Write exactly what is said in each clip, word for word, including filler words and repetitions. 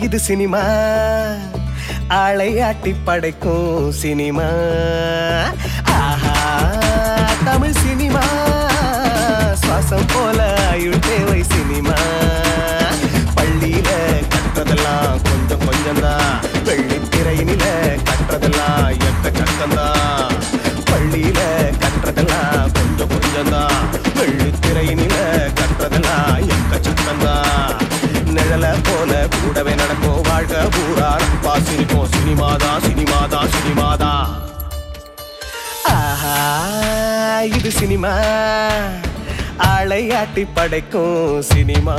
இது சினிமா ஆளை ஆட்டி படைக்கும் சினிமா. ஆஹா தமிழ் சினிமா சுவாசம் போல ஆயுள் தேவை சினிமா. பள்ளியில கற்றதெல்லாம் கொஞ்சம் கொஞ்சம்தான், வெள்ளித்திரையினில கற்றதெல்லாம் எக்க கக்கம்தான். பள்ளியில கற்றதெல்லாம் கொஞ்சம் கொஞ்சம்தான், வெள்ளித்திரையினில கற்றதெல்லாம் எக்க சக்கம்தான். நிழல போல கூடவே நடக்கும் வாழ்க்கை பூரா நட்பா சிரிக்கும் சினிமாதான் சினிமாதான் சினிமாதான். ஆஹா இது சினிமா ஆளை ஆட்டி படைக்கும் சினிமா.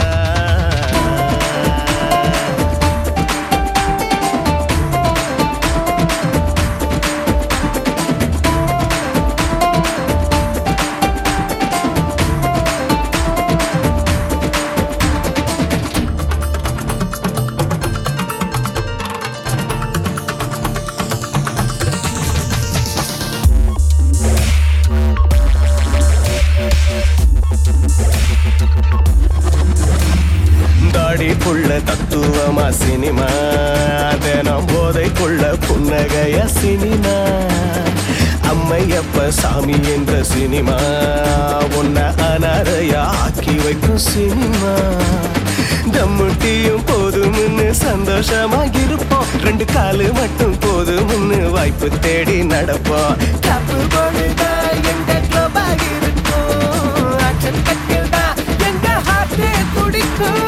தாடிக்குள்ள தத்துவமா சினிமா, தினம் போதைக்குள்ள புன்னகைய சினிமா. அம்மையப்ப சாமி என்ற சினிமா உன்னை அனாதையா ஆக்கி வைக்கும் சினிமா. தம்முட்டியும் போதும்னு சந்தோஷமா இருப்போம், ரெண்டு காலு மட்டும் போதும்னு வாய்ப்பு தேடி நடப்போம். தப்பு போடுதா எங்க கிளப்பா இருக்கும், ஆக்ஷன் கட்டில்தா எங்க ஹார்ட்டே துடிக்கும்.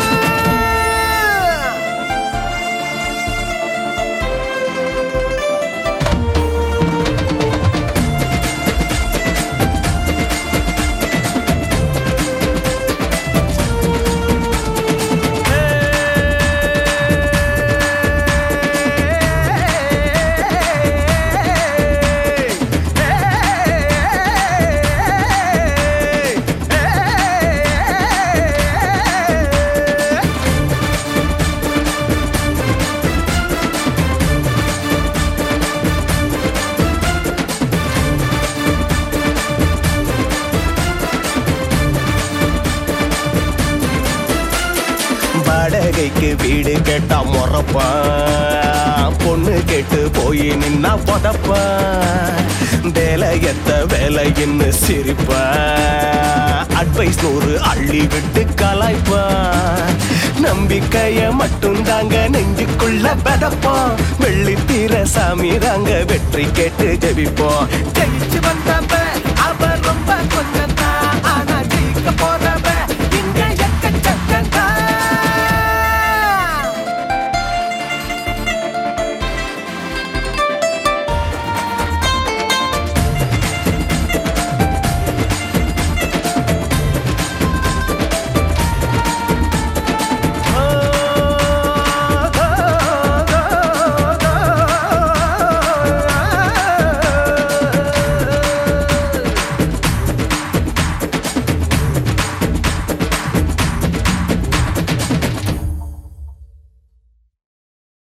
வாடகைக்கு வீடு கேட்டா முறப்பான், பொண்ணு கேட்டு போய் நின்னா புதப்பான். வேலையத்த வேலைன்னு சிரிப்பான், அட்வைஸ் நூறு அள்ளி விட்டு கலாய்ப்பான். நம்பிக்கைய மட்டும் தாங்க நெஞ்சுக்குள்ள பதப்போம், வெள்ளித்தீர சாமி தாங்க வெற்றி கேட்டு ஜெபிப்போம். ஜெயிச்சு வந்தப்ப அவ ரொம்ப கொஞ்சம்